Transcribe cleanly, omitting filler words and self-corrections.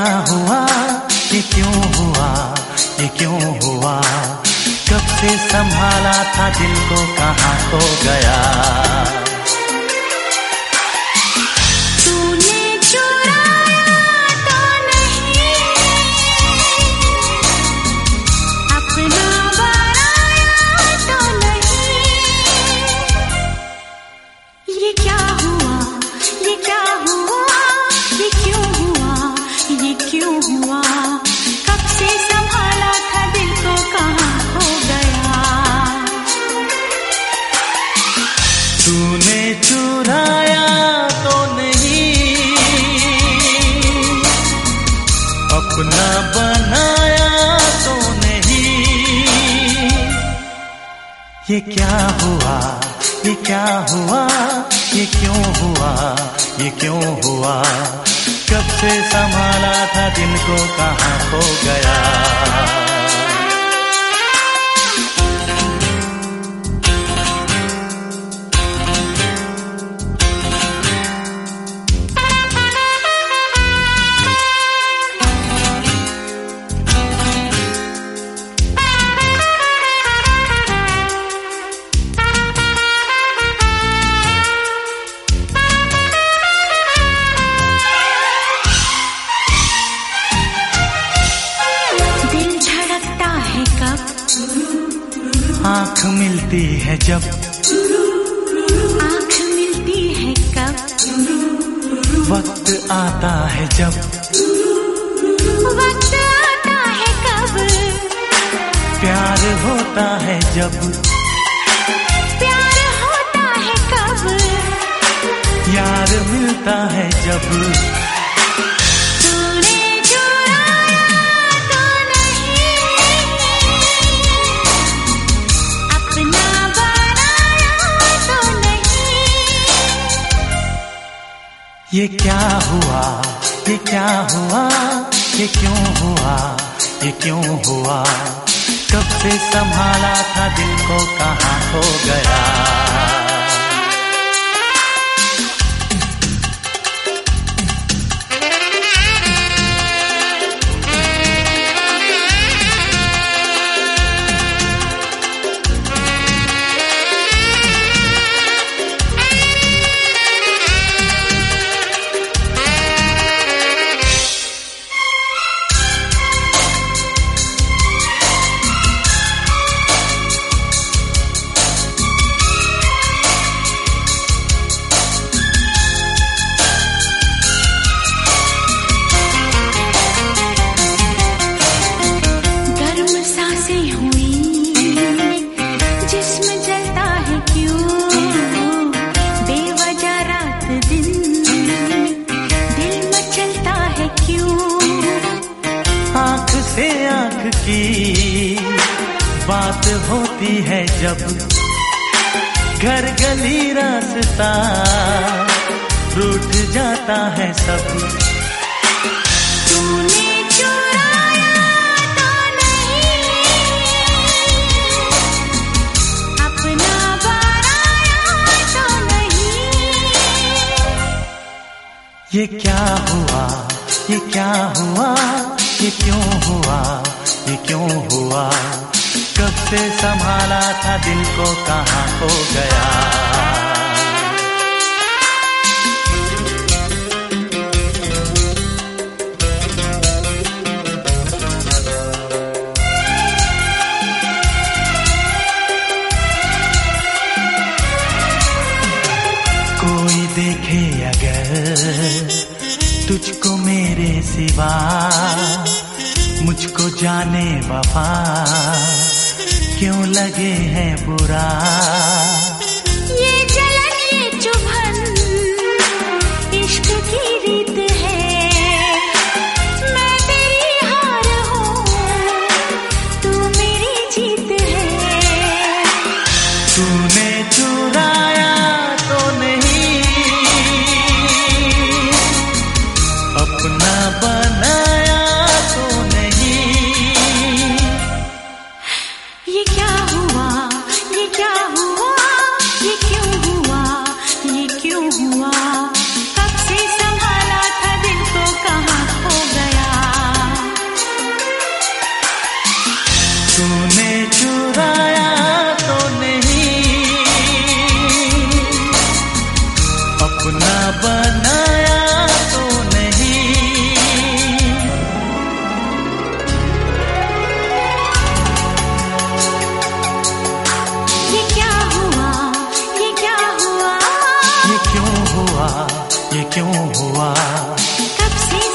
हुआ, ये क्यों हुआ, ये क्यों हुआ, कब से संभाला था दिल को कहाँ खो गया। तूने चुराया तो नहीं, अपना बनाया तो नहीं, ये क्या हुआ, ये क्या हुआ, ये क्यों हुआ, ये क्यों हुआ, कब से संभाला था दिन को कहाँ खो गया। आँख मिलती है जब, आँख मिलती है कब, वक्त आता है जब, वक्त आता है कब, प्यार होता है जब, प्यार होता है कब, यार मिलता है जब, ये क्या हुआ, ये क्या हुआ, ये क्यों हुआ, ये क्यों हुआ, कब से संभाला था दिल को कहाँ खो गया। आँख से आँख की बात होती है जब, घर गली रास्ता रूठ जाता है सब। तूने चुराया तो नहीं, अपना बनाया तो नहीं, ये क्या हुआ, ये क्या हुआ, ये क्यों हुआ, ये क्यों हुआ, कब से संभाला था दिल को कहाँ खो गया। कोई देखे अगर तुझको मेरे सिवा, मुझको जाने वफा क्यों लगे है बुरा। ये जलन ये चुभन इश्क की रीत है, मैं तेरी हार हूँ तू मेरी जीत है। तूने चुराया तो नहीं, अपना बनाया तो नहीं, ये क्या हुआ, ये क्या हुआ, क्यों हुआ, कब से